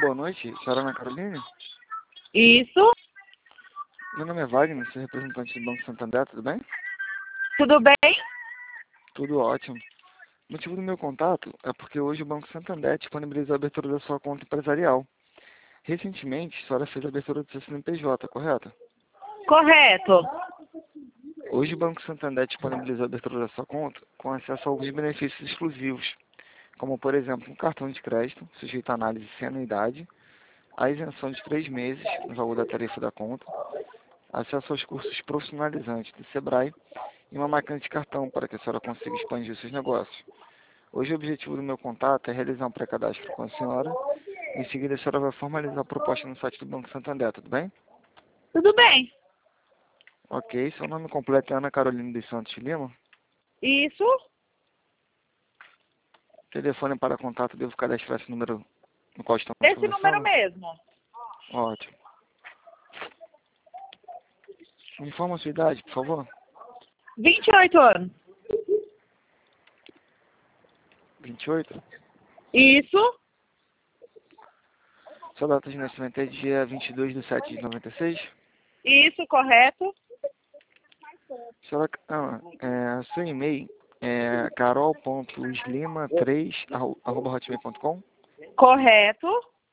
boa noite. Senhora Ana Carolina? Isso, Meu nome é Wagner, sou representante do Banco Santander, tudo bem? tudo bem? Tudo ótimo. O motivo do meu contato é porque hoje o Banco Santander disponibilizou a abertura da sua conta empresarial. Recentemente, a senhora fez a abertura do seu CNPJ, correto? Correto. Hoje o Banco Santander disponibilizou a abertura da sua conta com acesso a alguns benefícios exclusivos, como, por exemplo, um cartão de crédito sujeito à análise sem anuidade, a isenção de 3 meses no valor da tarifa da conta, acesso aos cursos profissionalizantes do Sebrae e uma máquina de cartão para que a senhora consiga expandir os seus negócios. Hoje o objetivo do meu contato é realizar um pré-cadastro com a senhora. Em seguida a senhora vai formalizar a proposta no site do Banco Santander, tudo bem? Tudo bem. Ok, seu nome completo é Ana Carolina dos Santos Lima. Isso, Telefone para contato, devo cadastrar esse número no qual estamos esse número conversando? mesmo. Ótimo. Me informa a sua idade, por favor. 28 anos. 28. Isso, Sua data de nascimento é dia 22/7/96. isso, correto. Senhora, seu e-mail é carol.slima3@hotmail.com. Correto.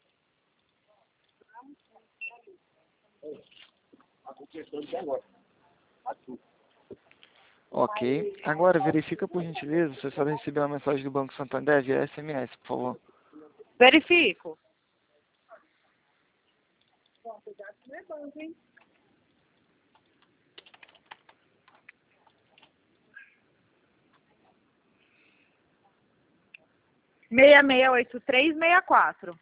Ok. Agora, verifica por gentileza se a senhora recebeu uma mensagem do Banco Santander via SMS, por favor. Verifico. Meia 668364.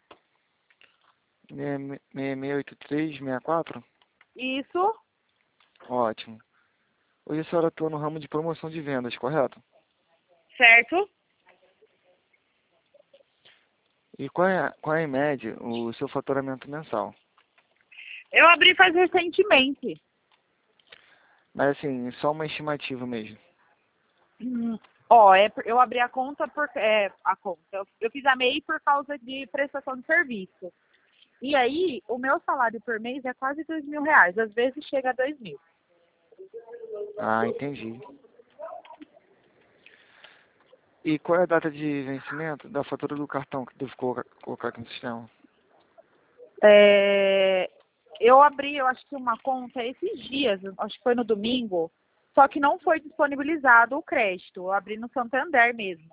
668364? Isso, Ótimo. Hoje a senhora atua no ramo de promoção de vendas, correto? certo. E qual é, em média, o seu faturamento mensal? Eu abri faz recentemente. Mas, assim, só uma estimativa mesmo. Eu abri a conta a conta. Eu fiz a MEI por causa de prestação de serviço. E aí, o meu salário por mês é quase R$ 2.000. Às vezes chega a 2.000. Ah, entendi. E qual é a data de vencimento da fatura do cartão que devo colocar aqui no sistema? Eu abri, eu acho que uma conta esses dias, acho que foi no domingo, só que não foi disponibilizado o crédito. Eu abri no Santander mesmo.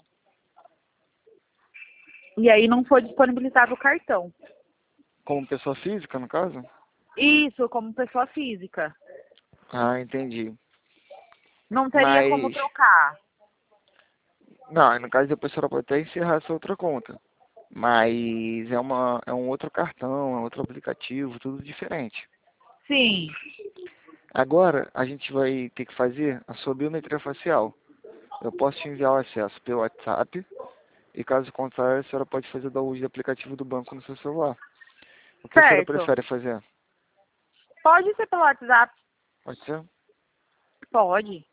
E aí não foi disponibilizado o cartão. Como pessoa física, no caso? Isso, como pessoa física. Ah, entendi. Não teria como Mas, trocar. não, no caso depois a senhora pode até encerrar essa outra conta. Mas é um outro cartão, é outro aplicativo, tudo diferente. Sim, Agora, a gente vai ter que fazer a sua biometria facial. Eu posso te enviar o acesso pelo WhatsApp, e caso contrário, a senhora pode fazer o download do aplicativo do banco no seu celular. O que a senhora certo. prefere fazer? Pode ser pelo WhatsApp? Pode ser? Pode.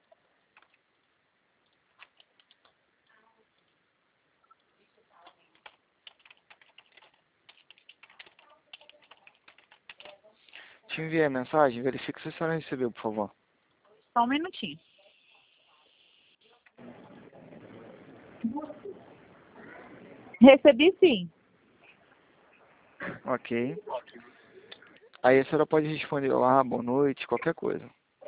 Te enviei a mensagem, verifique se a senhora recebeu, por favor. Só um minutinho. Recebi sim. Ok. Aí a senhora pode responder lá, boa noite, qualquer coisa.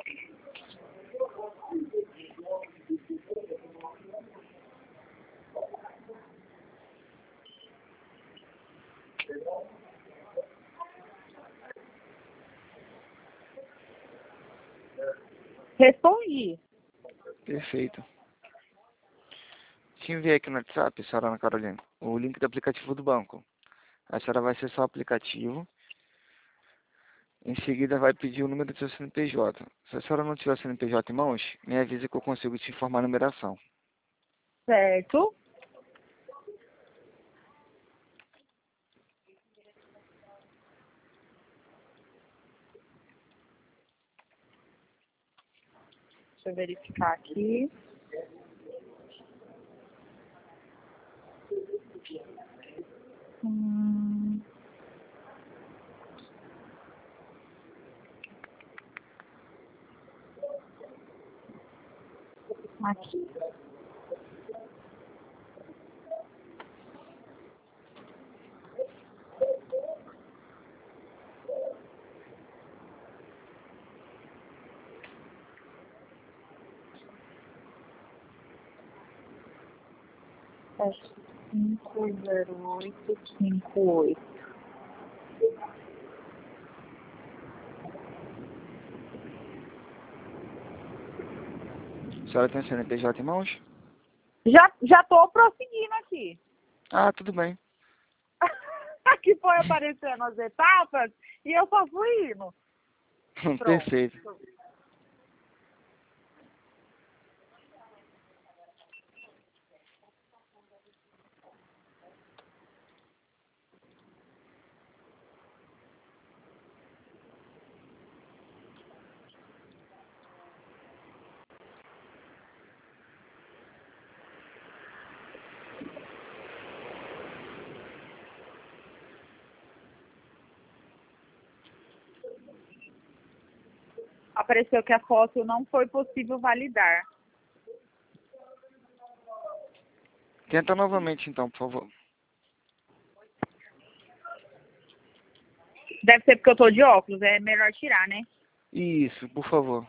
Respondi. Perfeito. Te enviei aqui no WhatsApp, senhora Ana Carolina, o link do aplicativo do banco. A senhora vai acessar o aplicativo. Em seguida vai pedir o número do seu CNPJ. Se a senhora não tiver o CNPJ em mãos, me avise que eu consigo te informar a numeração. Certo. Deixa eu verificar aqui. Hum. Aqui. É 50858. A senhora tem o CNPJ em mãos? Já tô prosseguindo aqui. Ah, tudo bem. Aqui foi aparecendo as etapas e eu só fui indo. Pronto. Perfeito. Apareceu que a foto não foi possível validar. Tenta novamente então, por favor. Deve ser porque eu tô de óculos, é melhor tirar, né? Isso, por favor.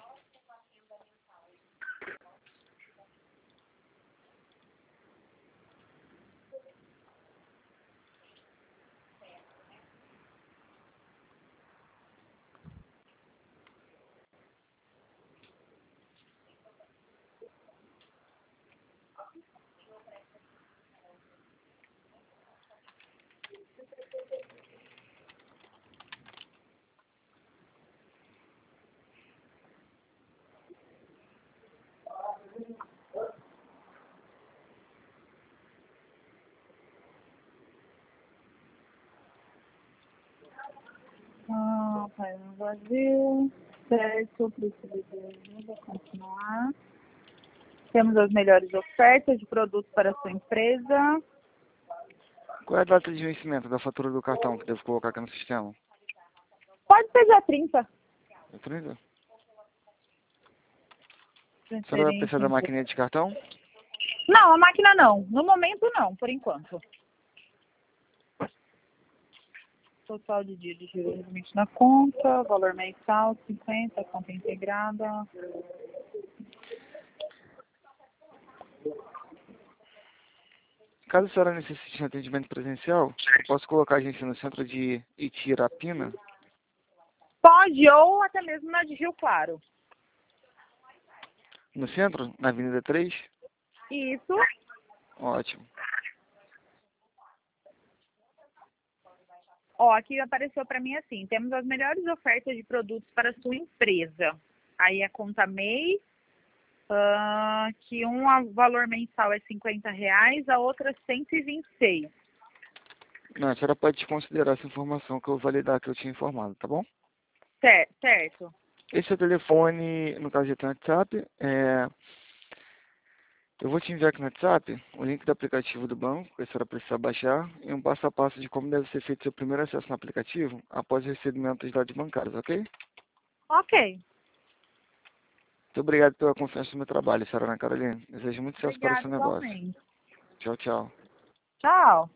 País no Brasil. Certo, precisa continuar. Temos as melhores ofertas de produtos para a sua empresa. Qual é a data de vencimento da fatura do cartão que devo colocar aqui no sistema? Pode ser dia 30. É 30? A senhora vai precisar da Transferência. maquininha de cartão? Não, a máquina não. No momento não, por enquanto. Total de dias de limite na conta, valor mensal 50, conta integrada. Caso a senhora necessite de atendimento presencial, eu posso colocar a gente no centro de Itirapina? Pode, ou até mesmo na de Rio Claro. No centro? Na Avenida 3? Isso. Ótimo. Ó, aqui apareceu para mim assim, temos as melhores ofertas de produtos para a sua empresa. Aí a conta MEI, que valor mensal é R$ 50, a outra 126. Não, a senhora pode desconsiderar essa informação que eu vou validar que eu tinha informado, tá bom? Certo. Esse é o telefone, no caso de WhatsApp, eu vou te enviar aqui no WhatsApp o link do aplicativo do banco, que a senhora precisa baixar, e um passo a passo de como deve ser feito seu primeiro acesso no aplicativo após o recebimento dos dados bancários, ok? Ok. Muito obrigado pela confiança no meu trabalho, senhora Ana Carolina. Desejo muito sucesso para o Obrigada seu negócio. igualmente. Tchau, tchau. Tchau.